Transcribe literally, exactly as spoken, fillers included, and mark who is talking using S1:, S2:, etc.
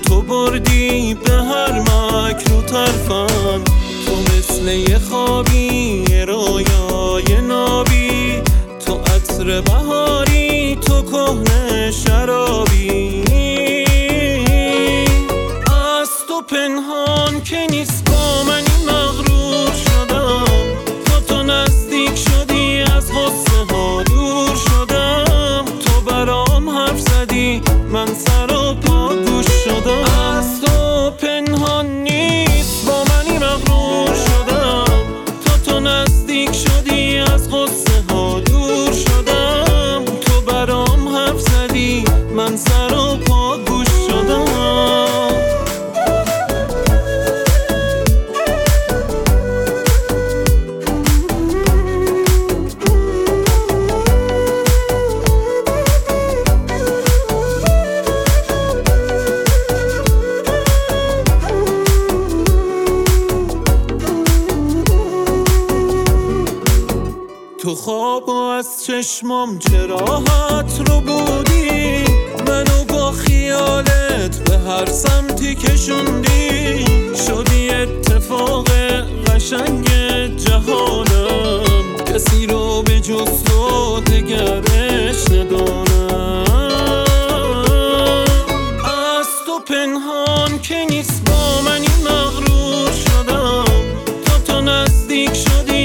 S1: تو بردی به هر مکر و طرفم. تو مثل یه خوابی، یه رویای نابی، تو عطر بهاری، تو کهنه شرابی. از تو پنهان که نیست، با منی مغرور شدم. تا تو نزدیک شدی از غصه ها دور شدم. تو برام حرف زدی، من سر و پا گوش شدم. از تو پنهان نیست، با منی مغرور شدم. تا تو نزدیک شدی از غصه ها دور شدم. تو برام حرف زدی، من سر و پا گوش شدم. تو خواب و از چشمام چه راحت رو بودی. منو با خیالت به هر سمتی کشوندی. شدی اتفاق قشنگ جهانم، کسی رو به جز تو دگرش ندانم. از تو پنهان که نیست، با منی مغرور شدم. تا تو نزدیک شدی